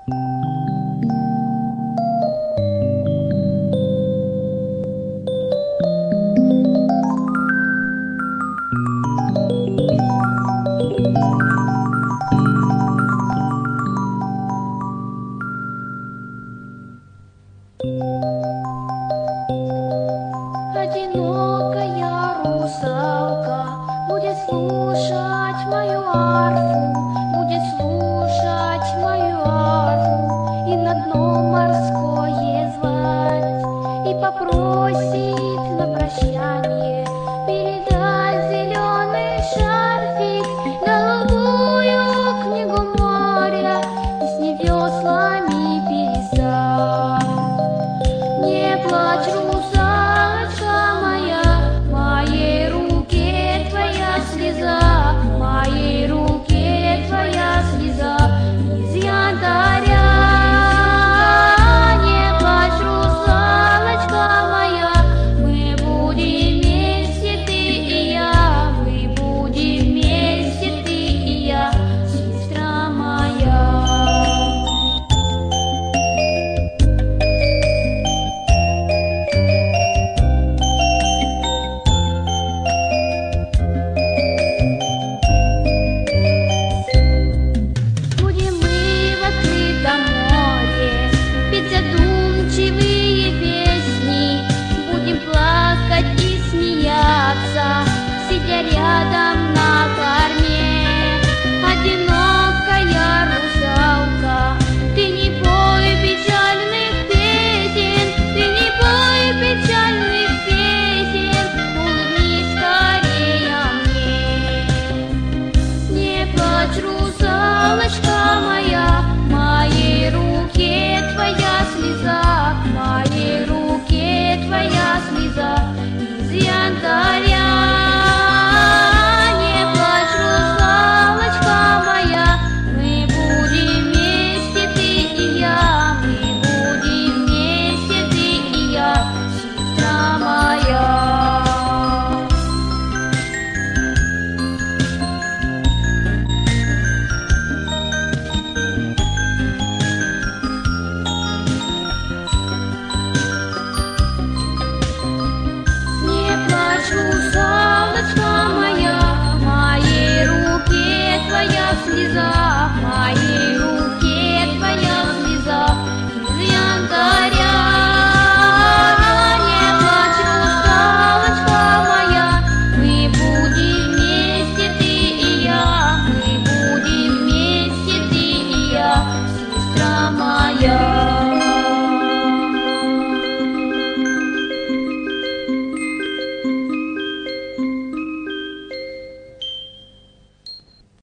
Одинокая русалка будет слушать мою арфу, будет слушать мою арфу и на дно морское звать, и попросит на прощание передать зеленый шарфик, голубую книгу моря и с ней веслами пересадь. Не плачь, русалочка моя, в моей руке твоя слеза, в моей руке твоя слеза из янтаря. Не плачь, русалочка моя, мы будем вместе, ты и я, мы будем вместе, ты и я, сестра моя. Будем мы в открытом море петь задумчивые песни, будем плакать и смеяться, сидя рядом на корме. Одинокая русалка, ты не пой печальных песен, ты не пой печальных песен, улыбнись скорее мне. Не плачь, русалочка моя, в моей руке твоя слеза, в моей руке твоя слеза из янтаря. Не плачь, русалочка моя, мы будем вместе, ты и я, мы будем вместе, ты и я, сестра моя. Не плачь, русалочка моя, в моей руке твоя слеза, в моей руке твоя слеза из янтаря. Не плачь, русалочка моя, мы будем вместе, ты и я, мы будем вместе, ты и я, сестра моя.